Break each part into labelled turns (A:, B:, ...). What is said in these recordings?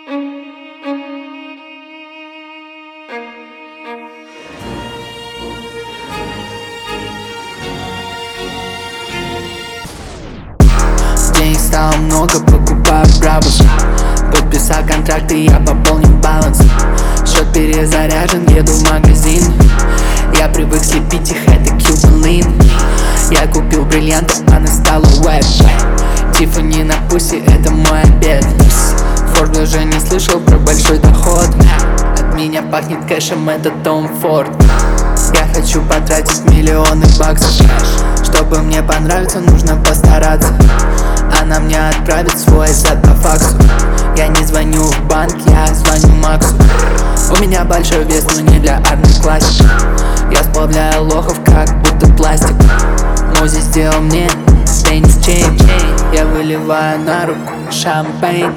A: Денег стало много, покупаю брабус. Подписал контракты, я пополнил баланс. Счет перезаряжен, еду в магазин. Я привык слепить их, это Cuban. Я купил бриллианты, она стала веб. Тиффани на пусе, это мой обед. Форд даже не слышал про большой доход. От меня пахнет кэшем, это Том Форд. Я хочу потратить миллионы баксов. Чтобы мне понравиться, нужно постараться. Она мне отправит свой зад по факсу. Я не звоню в банк, я звоню Максу. У меня большой вес, но не для армии классик. Я сплавляю лохов, как будто пластик. Мози сделал мне теннис чейн. Я выливаю на руку шампейн.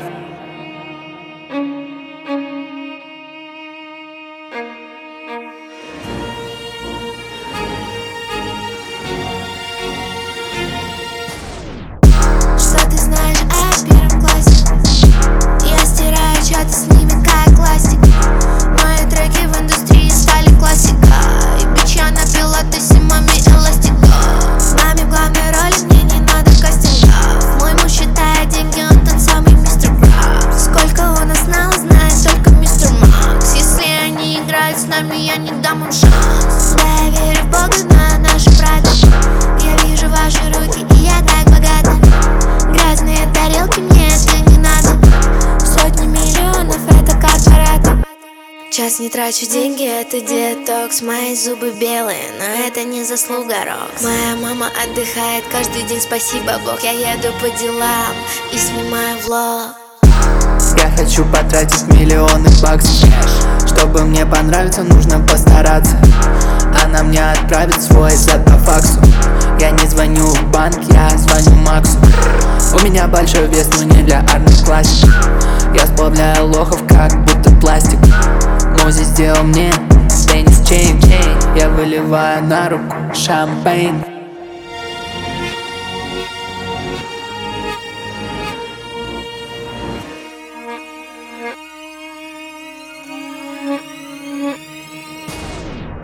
B: Что ты знаешь о первом классе? Я стираю чаты с ними как классик. Мои треки в индустрии стали классика. И бич я напила тысимами эластика. С нами в главной роли, мне не надо кастингов. Мой муж считает деньги, он тот самый мистер Крабс. Сколько он нас знал, знает только мистер Макс. Если они играют с нами, я не дам им шанс. Да, я верю в Бога, знаю наши правила. Я вижу ваши руки, и я так богата. Грязные тарелки, мне это не надо. Сотни миллионов, это корпораты. Час не трачу деньги, это детокс. Мои зубы белые, но это не заслуга Рокс. Моя мама отдыхает каждый день, спасибо Бог. Я еду по делам и снимаю влог.
A: Я хочу потратить миллионы баксов. Чтобы мне понравиться, нужно постараться. Она мне отправит свой зад по факсу. Я не звоню в банк, я звоню Максу. У меня большой вес, но не для армии классик. Я сплавляю лохов, как будто пластик. Мози сделал мне теннис чейн. Я выливаю на руку шампейн.